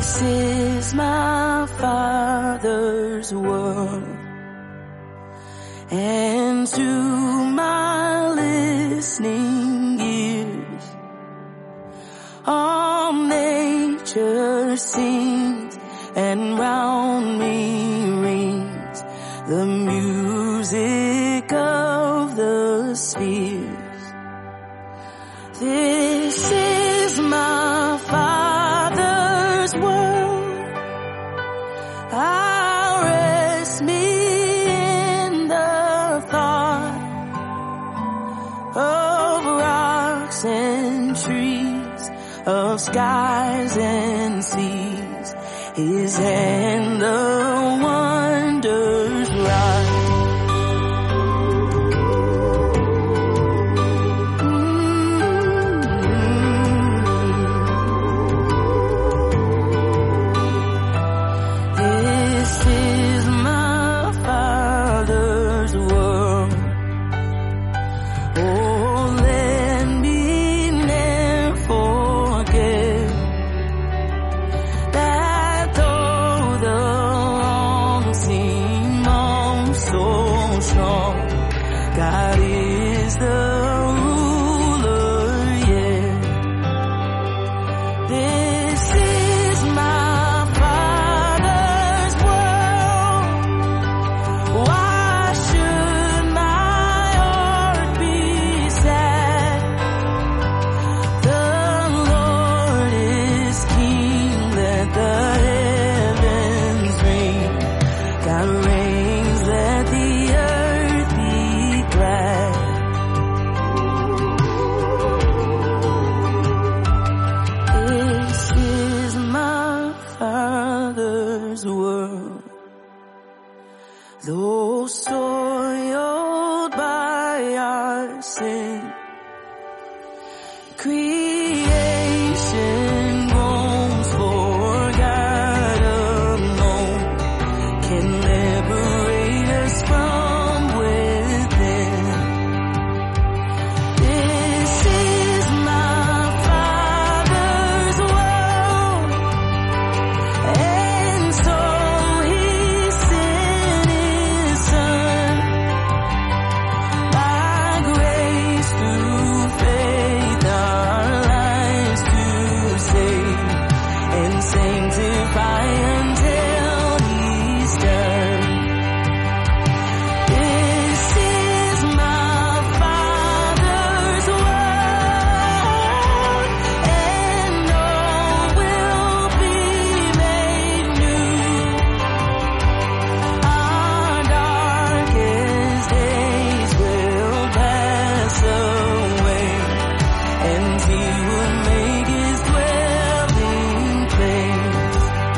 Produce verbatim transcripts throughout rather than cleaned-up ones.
This is my Father's world, and to my listening ears, all nature sings, and round me rings the music of the spheres. This is my Father's world. I'll rest me in the thought of rocks and trees, of skies and seas. His hand the wonders wrought. God is the ruler, yeah. This is my Father's world. Why should my heart be sad? The Lord is King, let the heavens ring. God reigns, let the earth be glad. This is my Father's world. Though soiled by our sin, creation groans for God alone can liberate us from within. This is my Father's world, and so He sent His Son. By grace through faith our lives to save and sanctify until He's done. This is my Father's world, and all will be made new. Our darkest days will pass away, and He will make His dwelling place.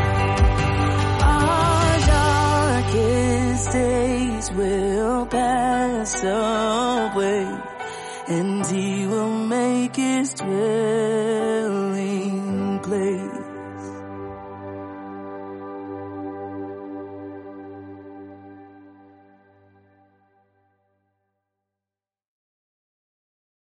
Our darkest days will pass away, and He will make His dwelling